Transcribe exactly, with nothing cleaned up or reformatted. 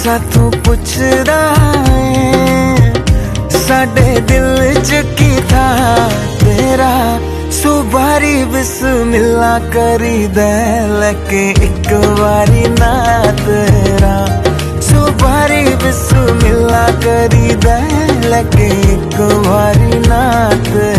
साथों पुछदा है साडे दिल च की था तेरा। सुबारी बिस्मिल्ला करी दे लेके एक बारी ना तेरा। सुबारी बिस्मिल्ला करी दे लेके एक बारी ना तेरा।